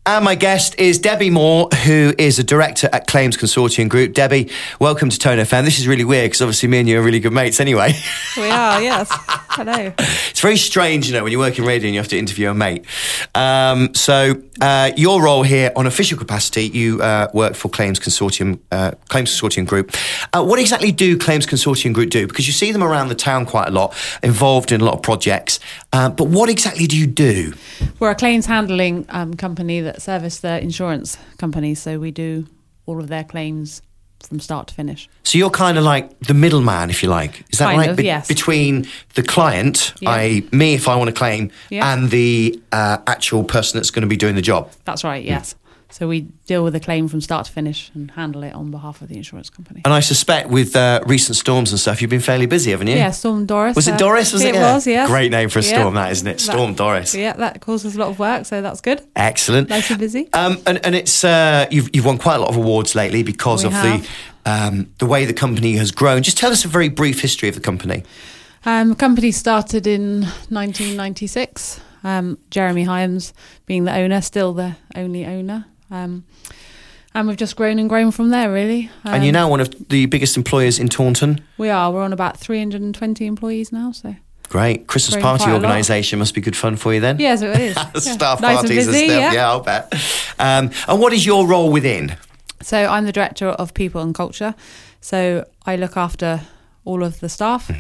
And my guest is Debbie Moore, who is a director at Claims Consortium Group. Debbie, welcome to Tone FM. This is really weird because obviously me and you are really good mates anyway. We are, yes. Hello. It's very strange, when you work in radio and you have to interview a mate. So your role here on official capacity, you work for Claims Consortium Group. What exactly do Claims Consortium Group do? Because you see them around the town quite a lot, involved in a lot of projects. But what exactly do you do? We're a claims handling company that service the insurance companies, so we do all of their claims from start to finish. So you're kind of like the middleman, if you like. Is that right? Yes. Between the client, i.e. me if I want to claim, and the actual person that's going to be doing the job. That's right, yes. So we deal with the claim from start to finish and handle it on behalf of the insurance company. And I suspect with recent storms and stuff, you've been fairly busy, haven't you? Yeah, Storm Doris. Was it Doris? It was, yes. Great name for a storm, that, isn't it? Storm Doris. Yeah, that causes a lot of work, so that's good. Excellent. Nice and busy. And it's you've won quite a lot of awards lately because of the way the company has grown. Just tell us a very brief history of the company. The company started in 1996. Jeremy Hyams being the owner, still the only owner. And we've just grown from there, really. And you're now one of the biggest employers in Taunton? We are. We're on about 320 employees now, so... Great. Christmas party organisation must be good fun for you then? Yes, it is. Staff nice parties and busy, and stuff. Yeah, I'll bet. And what is your role within? So I'm the Director of People and Culture. So I look after all of the staff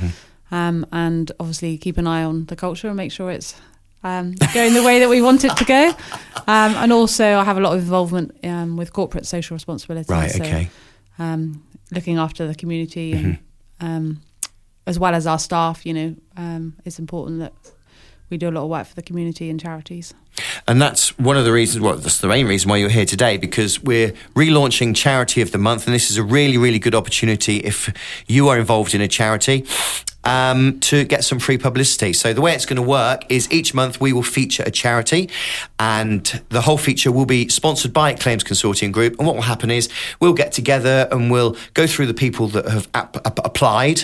and obviously keep an eye on the culture and make sure it's going the way that we want it to go. And also I have a lot of involvement with corporate social responsibility. Right, so, okay. Looking after the community and as well as our staff, it's important that we do a lot of work for the community and charities. And that's one of the reasons, that's the main reason why you're here today, because we're relaunching Charity of the Month, and this is a really, really good opportunity if you are involved in a charity to get some free publicity. So the way it's going to work is each month we will feature a charity, and the whole feature will be sponsored by Claims Consortium Group. And what will happen is we'll get together and we'll go through the people that have applied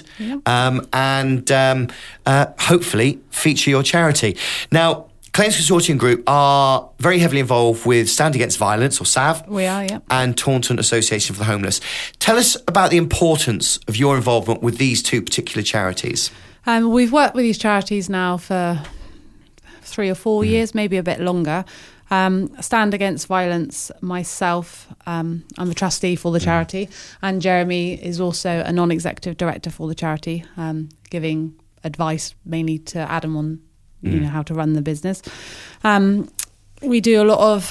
and hopefully feature your charity. Now, Claims Consortium Group are very heavily involved with Stand Against Violence, or SAV. We are, yeah. And Taunton Association for the Homeless. Tell us about the importance of your involvement with these two particular charities. We've worked with these charities now for 3 or 4 years, maybe a bit longer. Stand Against Violence, myself, I'm a trustee for the charity, and Jeremy is also a non-executive director for the charity, giving advice mainly to Adam on how to run the business. We do a lot of,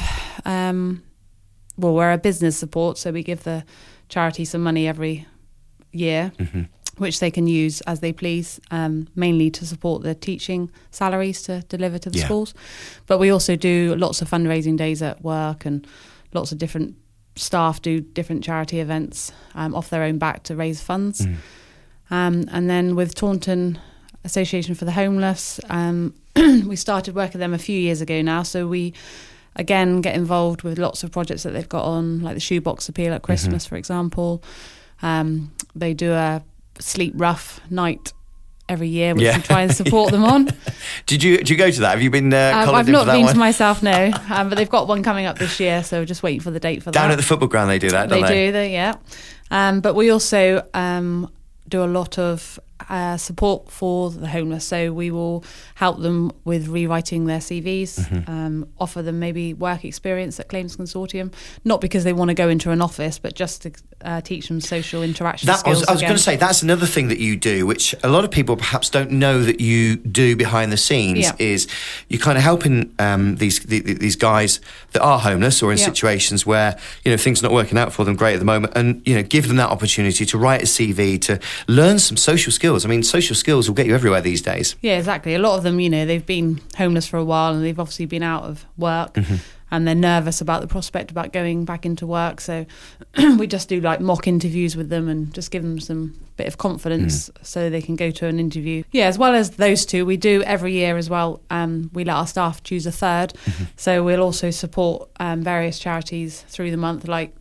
we're a business support, so we give the charity some money every year, which they can use as they please, mainly to support the teaching salaries to deliver to the schools. But we also do lots of fundraising days at work, and lots of different staff do different charity events off their own back to raise funds. And then with Taunton Association for the Homeless, we started working with them a few years ago now, so we again get involved with lots of projects that they've got on, like the shoebox appeal at Christmas, for example. They do a sleep rough night every year, which we try and support them on. Did you go to that? Have you been I've not been to myself, no, but they've got one coming up this year, so we're just waiting for the date for that. Down at the football ground they do that, don't they? They do, yeah. But we also do a lot of support for the homeless, so we will help them with rewriting their CVs, offer them maybe work experience at Claims Consortium, not because they want to go into an office, but just to teach them social interaction skills. I was going to say, that's another thing that you do, which a lot of people perhaps don't know that you do behind the scenes, is you kind of helping these guys that are homeless or in situations where things are not working out for them great at the moment, and give them that opportunity to write a CV, to learn some social skills. I mean, social skills will get you everywhere these days. Yeah, exactly. A lot of them, they've been homeless for a while, and they've obviously been out of work, and they're nervous about the prospect about going back into work. So we just do like mock interviews with them and just give them some bit of confidence so they can go to an interview. Yeah, as well as those two, we do every year as well. We let our staff choose a third. So we'll also support various charities through the month, like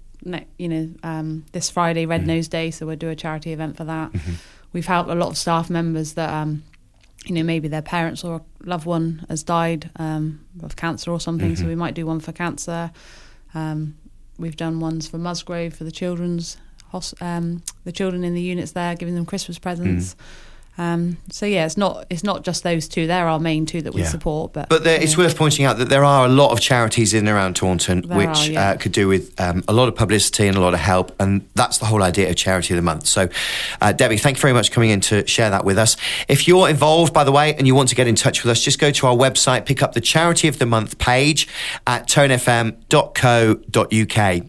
this Friday, Red Nose Day. So we'll do a charity event for that. We've helped a lot of staff members that maybe their parents or a loved one has died of cancer or something. So we might do one for cancer. We've done ones for Musgrave for the children's the children in the units there, giving them Christmas presents. So yeah, it's not just those two. They're our main two that we support. But it's worth pointing out that there are a lot of charities in and around Taunton which could do with a lot of publicity and a lot of help, and that's the whole idea of Charity of the Month. So Debbie, thank you very much for coming in to share that with us. If you're involved, by the way, and you want to get in touch with us, just go to our website, pick up the Charity of the Month page at tonefm.co.uk.